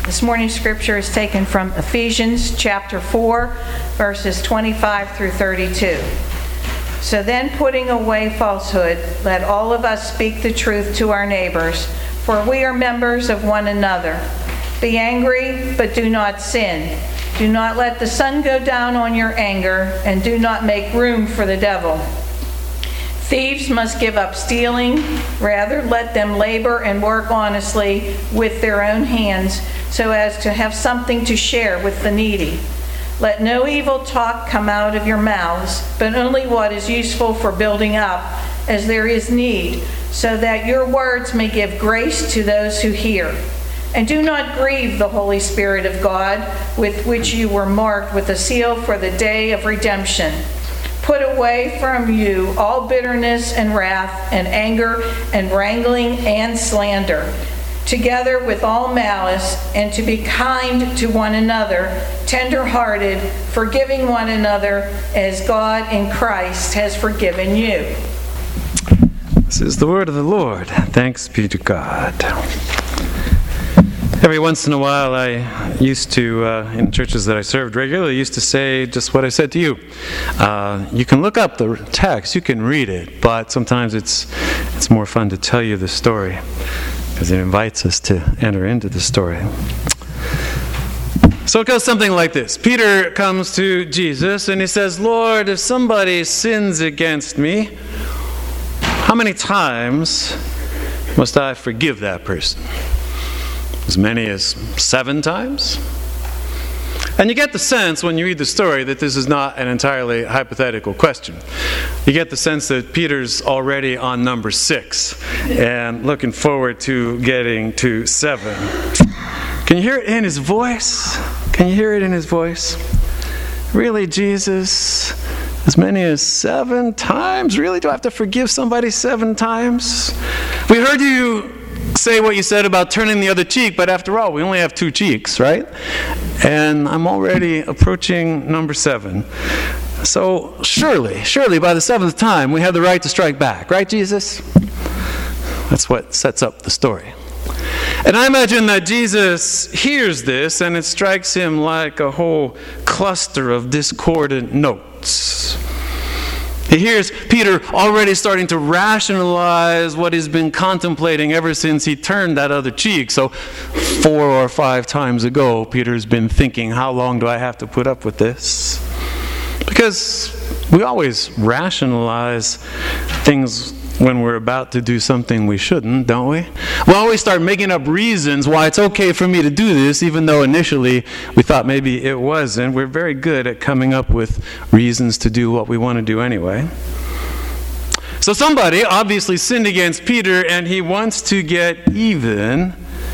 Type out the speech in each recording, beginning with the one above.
This morning's scripture is taken from Ephesians chapter 4, verses 25 through 32. So then, putting away falsehood, let all of us speak the truth to our neighbors, for we are members of one another. Be angry, but do not sin. Do not let the sun go down on your anger, and do not make room for the devil. Thieves must give up stealing. Rather, let them labor and work honestly with their own hands, so as to have something to share with the needy. Let no evil talk come out of your mouths, but only what is useful for building up, as there is need, so that your words may give grace to those who hear. And do not grieve the Holy Spirit of God, with which you were marked with a seal for the day of redemption. Put away from you all bitterness and wrath and anger and wrangling and slander, together with all malice, and to be kind to one another, tender-hearted, forgiving one another, as God in Christ has forgiven you. This is the word of the Lord. Thanks be to God. Every once in a while, I used to, in churches that I served regularly, used to say just what I said to you. You can look up the text, you can read it, but sometimes it's more fun to tell you the story, because it invites us to enter into the story. So it goes something like this. Peter comes to Jesus and he says, "Lord, if somebody sins against me, how many times must I forgive that person? As many as 7 times?" And you get the sense when you read the story that this is not an entirely hypothetical question. You get the sense that Peter's already on number 6 and looking forward to getting to 7. Can you hear it in his voice? Can you hear it in his voice? Really, Jesus? As many as 7 times? Really? Do I have to forgive somebody 7 times? We heard you say what you said about turning the other cheek, but after all, we only have 2 cheeks, right? And I'm already approaching number 7. So surely by the 7th time, we have the right to strike back, right, Jesus? That's what sets up the story. And I imagine that Jesus hears this, and it strikes him like a whole cluster of discordant notes. He hears Peter already starting to rationalize what he's been contemplating ever since he turned that other cheek. So 4 or 5 times ago, Peter's been thinking, how long do I have to put up with this? Because we always rationalize things when we're about to do something we shouldn't, don't we? We always start making up reasons why it's okay for me to do this, even though initially we thought maybe it wasn't. We're very good at coming up with reasons to do what we want to do anyway. So somebody obviously sinned against Peter, and he wants to get even.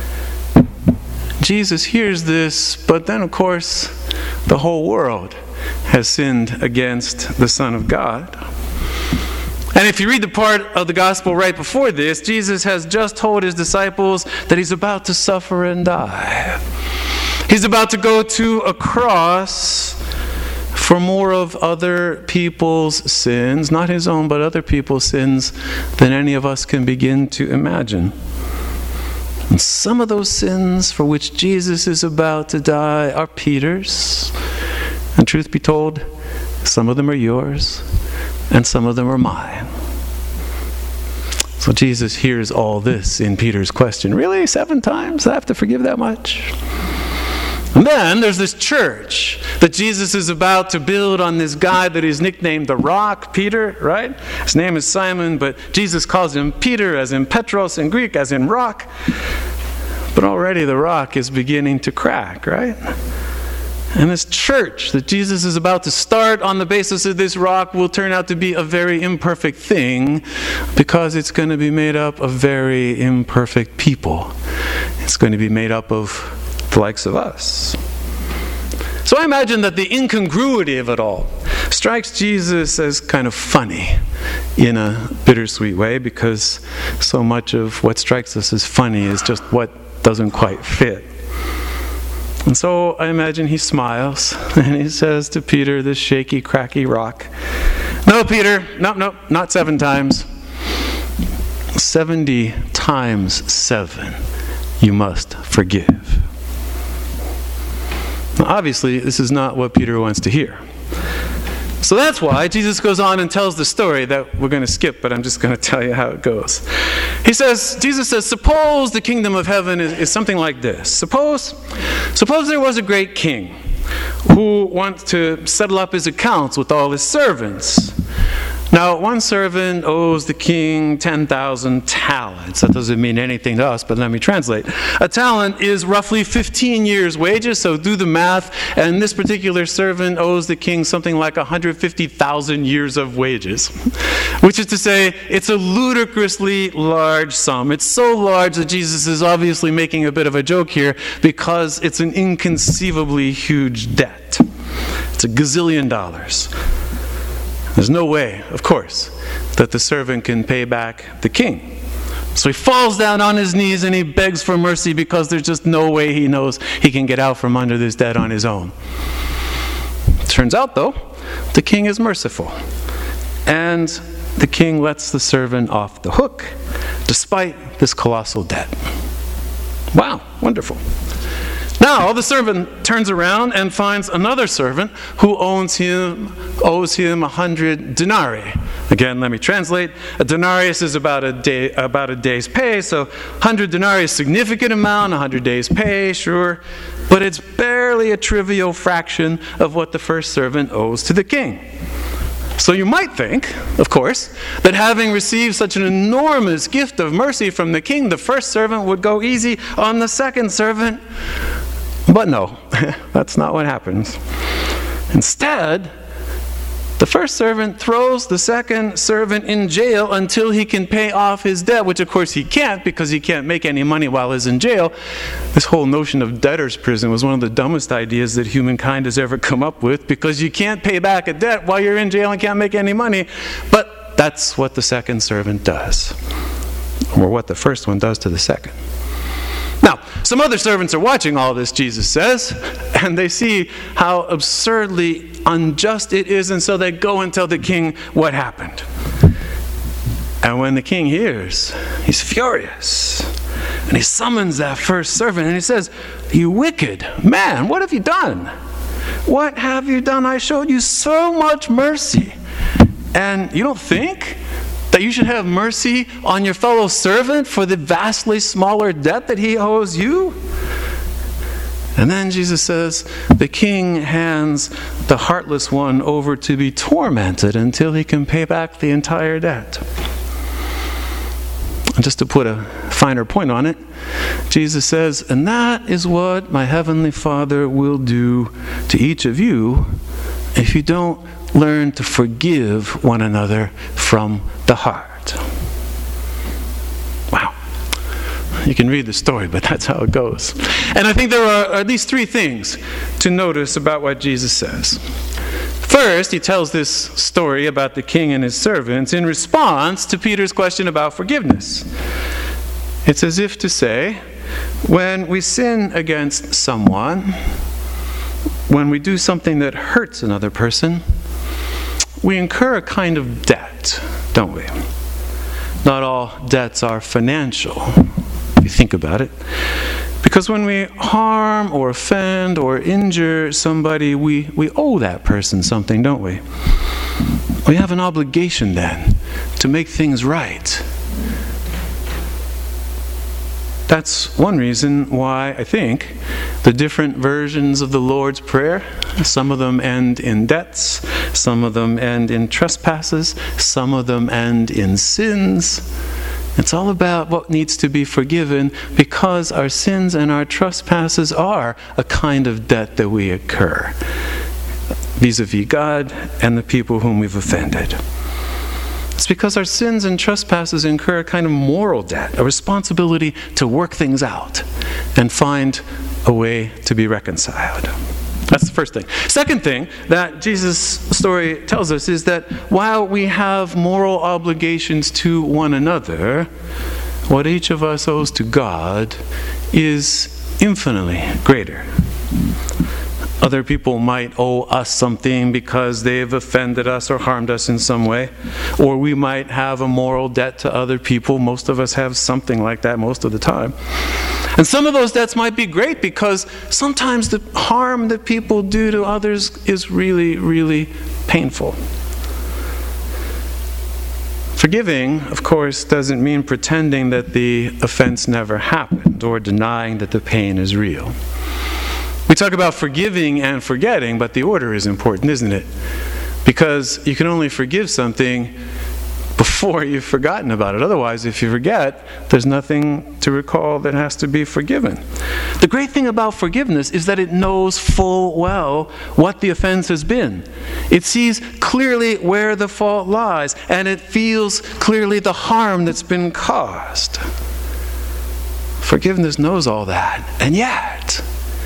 Jesus hears this, but then, of course, the whole world has sinned against the Son of God. And if you read the part of the gospel right before this, Jesus has just told his disciples that he's about to suffer and die. He's about to go to a cross for more of other people's sins, not his own, but other people's sins, than any of us can begin to imagine. And some of those sins for which Jesus is about to die are Peter's. And truth be told, some of them are yours, and some of them are mine. So Jesus hears all this in Peter's question. Really? 7 times? I have to forgive that much? And then there's this church that Jesus is about to build on this guy that is nicknamed the Rock, Peter, right? His name is Simon, but Jesus calls him Peter, as in Petros in Greek, as in rock. But already the rock is beginning to crack, right? And this church that Jesus is about to start on the basis of this rock will turn out to be a very imperfect thing, because it's going to be made up of very imperfect people. It's going to be made up of the likes of us. So I imagine that the incongruity of it all strikes Jesus as kind of funny in a bittersweet way, because so much of what strikes us as funny is just what doesn't quite fit. And so I imagine he smiles and he says to Peter, this shaky, cracky rock, "No, Peter, no, not 7 times. 70 times 7 you must forgive." Now, obviously, this is not what Peter wants to hear. So that's why Jesus goes on and tells the story that we're going to skip, but I'm just going to tell you how it goes. Jesus says, suppose the kingdom of heaven is something like this. Suppose there was a great king who wants to settle up his accounts with all his servants. Now, one servant owes the king 10,000 talents. That doesn't mean anything to us, but let me translate. A talent is roughly 15 years' wages, so do the math. And this particular servant owes the king something like 150,000 years of wages, which is to say, it's a ludicrously large sum. It's so large that Jesus is obviously making a bit of a joke here because it's an inconceivably huge debt. It's $1 gazillion. There's no way, of course, that the servant can pay back the king. So he falls down on his knees and he begs for mercy because there's just no way he knows he can get out from under this debt on his own. Turns out, though, the king is merciful. And the king lets the servant off the hook despite this colossal debt. Wow, wonderful. Now the servant turns around and finds another servant who owes him 100 denarii. Again, let me translate. A denarius is about a day's pay, so 100 denarii is a significant amount, 100 days' pay, sure, but it's barely a trivial fraction of what the first servant owes to the king. So you might think, of course, that having received such an enormous gift of mercy from the king, the first servant would go easy on the second servant. But no, that's not what happens. Instead, the first servant throws the second servant in jail until he can pay off his debt, which of course he can't because he can't make any money while he's in jail. This whole notion of debtor's prison was one of the dumbest ideas that humankind has ever come up with, because you can't pay back a debt while you're in jail and can't make any money. But that's what the second servant does, or what the first one does to the second. Now, some other servants are watching all this, Jesus says, and they see how absurdly unjust it is, and so they go and tell the king what happened. And when the king hears, he's furious, and he summons that first servant, and he says, "You wicked man, what have you done? What have you done? I showed you so much mercy, and you don't think that you should have mercy on your fellow servant for the vastly smaller debt that he owes you?" And then Jesus says, the king hands the heartless one over to be tormented until he can pay back the entire debt. And just to put a finer point on it, Jesus says, "And that is what my heavenly Father will do to each of you if you don't learn to forgive one another from the heart." Wow. You can read the story, but that's how it goes. And I think there are at least three things to notice about what Jesus says. First, he tells this story about the king and his servants in response to Peter's question about forgiveness. It's as if to say, when we sin against someone, when we do something that hurts another person, we incur a kind of debt, don't we? Not all debts are financial, if you think about it. Because when we harm or offend or injure somebody, we owe that person something, don't we? We have an obligation then to make things right. That's one reason why I think the different versions of the Lord's Prayer, some of them end in debts, some of them end in trespasses, some of them end in sins. It's all about what needs to be forgiven, because our sins and our trespasses are a kind of debt that we incur vis-a-vis God and the people whom we've offended. It's because our sins and trespasses incur a kind of moral debt, a responsibility to work things out and find a way to be reconciled. That's the first thing. Second thing that Jesus' story tells us is that while we have moral obligations to one another, what each of us owes to God is infinitely greater. Other people might owe us something because they've offended us or harmed us in some way. Or we might have a moral debt to other people. Most of us have something like that most of the time. And some of those debts might be great because sometimes the harm that people do to others is really, really painful. Forgiving, of course, doesn't mean pretending that the offense never happened or denying that the pain is real. We talk about forgiving and forgetting, but the order is important, isn't it? Because you can only forgive something before you've forgotten about it. Otherwise, if you forget, there's nothing to recall that has to be forgiven. The great thing about forgiveness is that it knows full well what the offense has been. It sees clearly where the fault lies, and it feels clearly the harm that's been caused. Forgiveness knows all that, and yet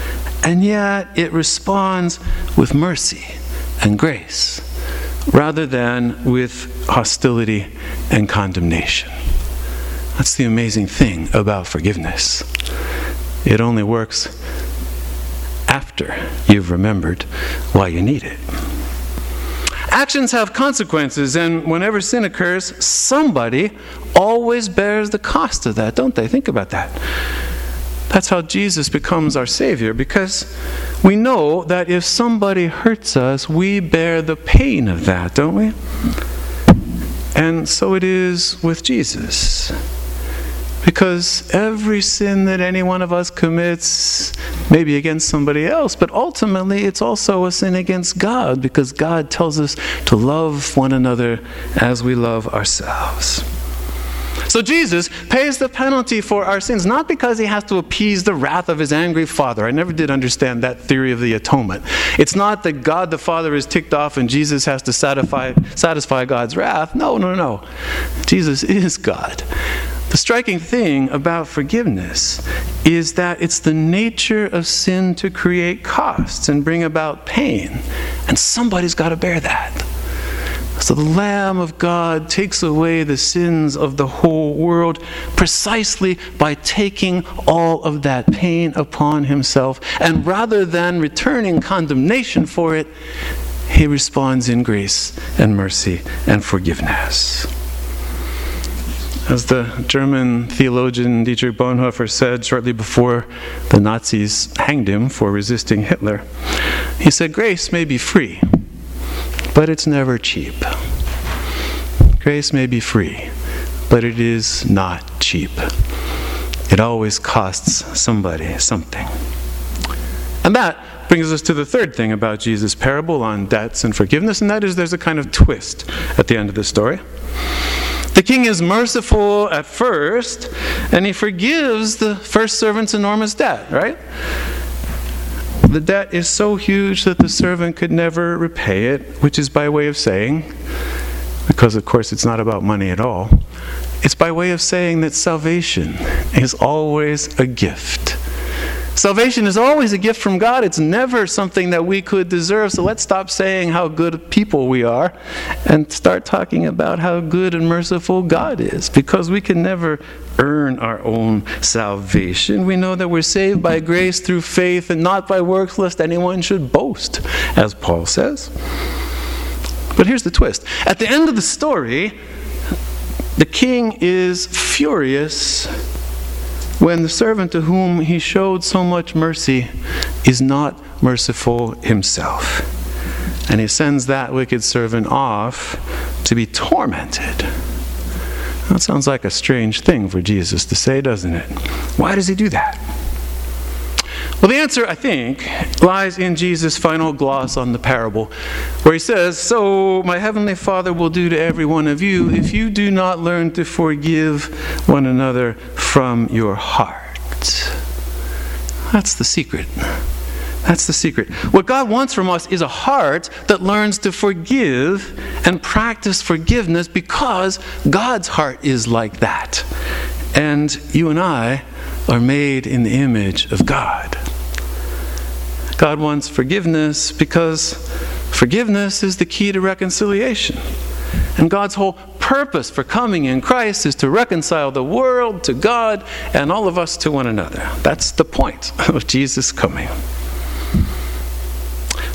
it responds with mercy and grace, rather than with hostility and condemnation. That's the amazing thing about forgiveness. It only works after you've remembered why you need it. Actions have consequences, and whenever sin occurs, somebody always bears the cost of that, don't they? Think about that. That's how Jesus becomes our Savior, because we know that if somebody hurts us, we bear the pain of that, don't we? And so it is with Jesus. Because every sin that any one of us commits may be against somebody else, but ultimately it's also a sin against God, because God tells us to love one another as we love ourselves. So Jesus pays the penalty for our sins, not because he has to appease the wrath of his angry Father. I never did understand that theory of the atonement. It's not that God the Father is ticked off and Jesus has to satisfy God's wrath. No. Jesus is God. The striking thing about forgiveness is that it's the nature of sin to create costs and bring about pain. And somebody's got to bear that. So the Lamb of God takes away the sins of the whole world precisely by taking all of that pain upon himself. And rather than returning condemnation for it, he responds in grace and mercy and forgiveness. As the German theologian Dietrich Bonhoeffer said shortly before the Nazis hanged him for resisting Hitler, he said, "Grace may be free, but it's never cheap." Grace may be free, but it is not cheap. It always costs somebody something. And that brings us to the third thing about Jesus' parable on debts and forgiveness, and that is there's a kind of twist at the end of the story. The king is merciful at first, and he forgives the first servant's enormous debt, right? The debt is so huge that the servant could never repay it, which is by way of saying, because of course it's not about money at all, it's by way of saying that salvation is always a gift. Salvation is always a gift from God. It's never something that we could deserve. So let's stop saying how good people we are and start talking about how good and merciful God is, because we can never earn our own salvation. We know that we're saved by grace through faith and not by works, lest anyone should boast, as Paul says. But here's the twist. At the end of the story, the king is furious when the servant to whom he showed so much mercy is not merciful himself. And he sends that wicked servant off to be tormented. That sounds like a strange thing for Jesus to say, doesn't it? Why does he do that? Well, the answer, I think, lies in Jesus' final gloss on the parable, where he says, "So my heavenly Father will do to every one of you if you do not learn to forgive one another from your heart." That's the secret. That's the secret. What God wants from us is a heart that learns to forgive and practice forgiveness, because God's heart is like that. And you and I are made in the image of God. God wants forgiveness because forgiveness is the key to reconciliation. And God's whole purpose for coming in Christ is to reconcile the world to God and all of us to one another. That's the point of Jesus coming.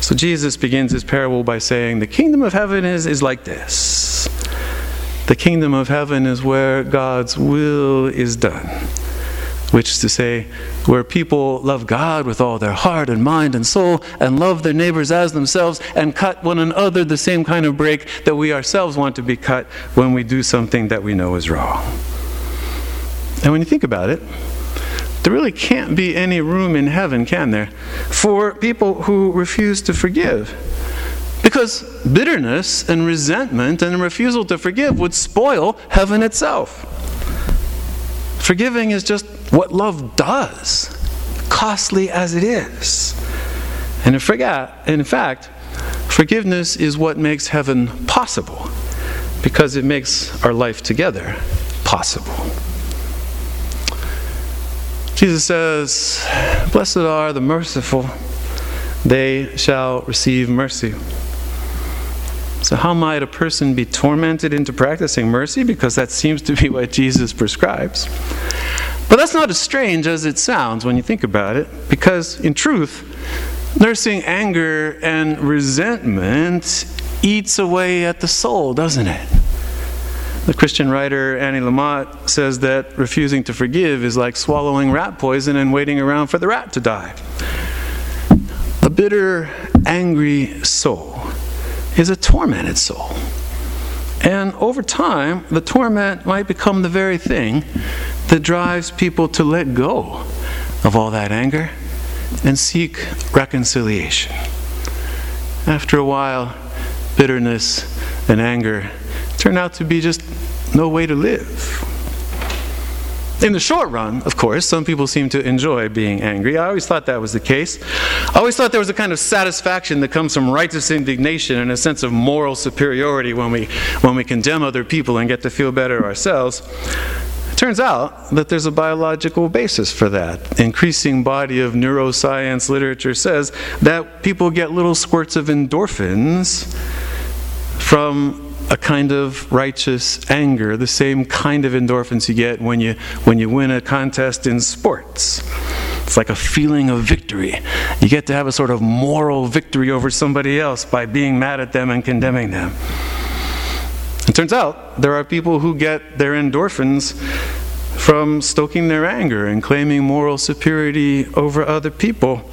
So Jesus begins his parable by saying, the kingdom of heaven is like this. The kingdom of heaven is where God's will is done, which is to say, where people love God with all their heart and mind and soul, and love their neighbors as themselves, and cut one another the same kind of break that we ourselves want to be cut when we do something that we know is wrong. And when you think about it, there really can't be any room in heaven, can there, for people who refuse to forgive? Because bitterness and resentment and refusal to forgive would spoil heaven itself. Forgiving is just what love does, costly as it is. And in fact, forgiveness is what makes heaven possible, because it makes our life together possible. Jesus says, "Blessed are the merciful, they shall receive mercy." So how might a person be tormented into practicing mercy? Because that seems to be what Jesus prescribes. But that's not as strange as it sounds when you think about it, because in truth, nursing anger and resentment eats away at the soul, doesn't it? The Christian writer Annie Lamott says that refusing to forgive is like swallowing rat poison and waiting around for the rat to die. A bitter, angry soul is a tormented soul. And over time, the torment might become the very thing that drives people to let go of all that anger and seek reconciliation. After a while, bitterness and anger turn out to be just no way to live. In the short run, of course, some people seem to enjoy being angry. I always thought that was the case. I always thought there was a kind of satisfaction that comes from righteous indignation and a sense of moral superiority when we condemn other people and get to feel better ourselves. It turns out that there's a biological basis for that. Increasing body of neuroscience literature says that people get little squirts of endorphins from a kind of righteous anger, the same kind of endorphins you get when you win a contest in sports. It's like a feeling of victory. You get to have a sort of moral victory over somebody else by being mad at them and condemning them. It turns out there are people who get their endorphins from stoking their anger and claiming moral superiority over other people.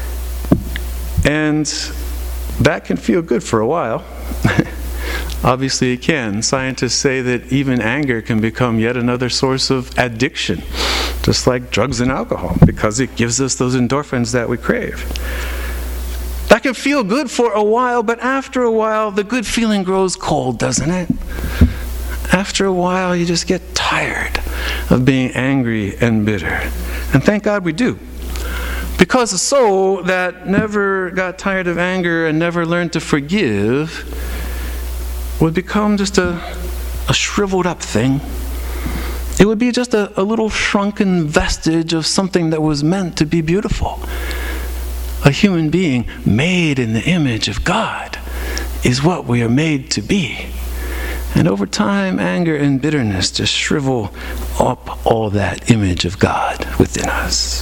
And that can feel good for a while. Obviously it can. Scientists say that even anger can become yet another source of addiction, just like drugs and alcohol, because it gives us those endorphins that we crave. That can feel good for a while, but after a while, the good feeling grows cold, doesn't it? After a while, you just get tired of being angry and bitter. And thank God we do. Because a soul that never got tired of anger and never learned to forgive would become just a shriveled up thing. It would be just a little shrunken vestige of something that was meant to be beautiful. A human being made in the image of God is what we are made to be. And over time, anger and bitterness just shrivel up all that image of God within us.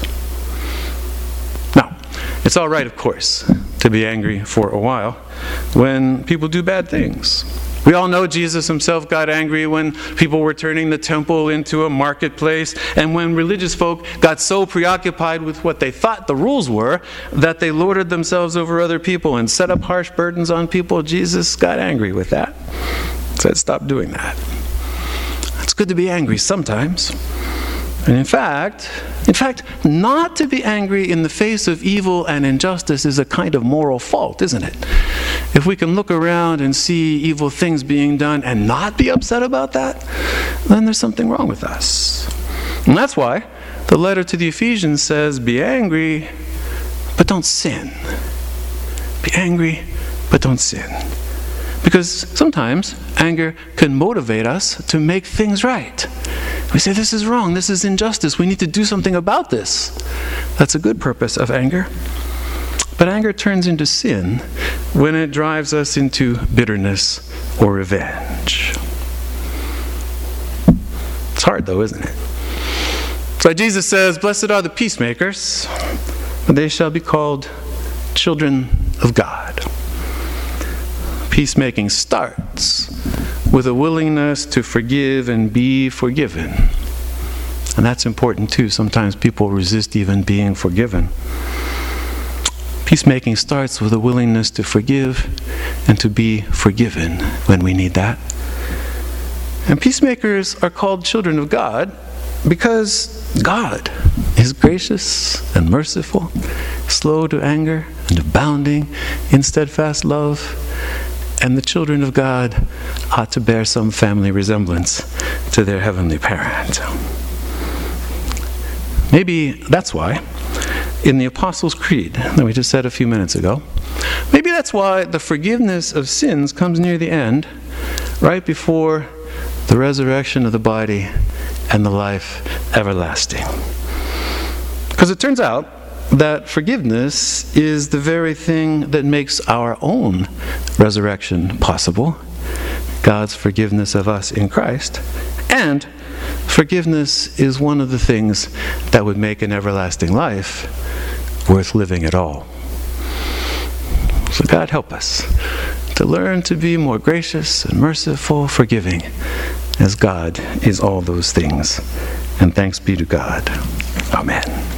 Now, it's all right, of course, to be angry for a while when people do bad things. We all know Jesus himself got angry when people were turning the temple into a marketplace, and when religious folk got so preoccupied with what they thought the rules were that they lorded themselves over other people and set up harsh burdens on people. Jesus got angry with that. Said, stop doing that. It's good to be angry sometimes. And in fact, not to be angry in the face of evil and injustice is a kind of moral fault, isn't it? If we can look around and see evil things being done and not be upset about that, then there's something wrong with us. And that's why the letter to the Ephesians says, be angry, but don't sin. Be angry, but don't sin. Because sometimes anger can motivate us to make things right. We say, this is wrong, this is injustice, we need to do something about this. That's a good purpose of anger. But anger turns into sin when it drives us into bitterness or revenge. It's hard though, isn't it? So Jesus says, blessed are the peacemakers, for they shall be called children of God. Peacemaking starts with a willingness to forgive and be forgiven. And that's important too. Sometimes people resist even being forgiven. Peacemaking starts with a willingness to forgive and to be forgiven when we need that. And peacemakers are called children of God because God is gracious and merciful, slow to anger and abounding in steadfast love. And the children of God ought to bear some family resemblance to their heavenly parent. Maybe that's why in the Apostles' Creed that we just said a few minutes ago, maybe that's why the forgiveness of sins comes near the end, right before the resurrection of the body and the life everlasting. Because it turns out that forgiveness is the very thing that makes our own resurrection possible. God's forgiveness of us in Christ. And forgiveness is one of the things that would make an everlasting life worth living at all. So God help us to learn to be more gracious and merciful, forgiving, as God is all those things. And thanks be to God. Amen.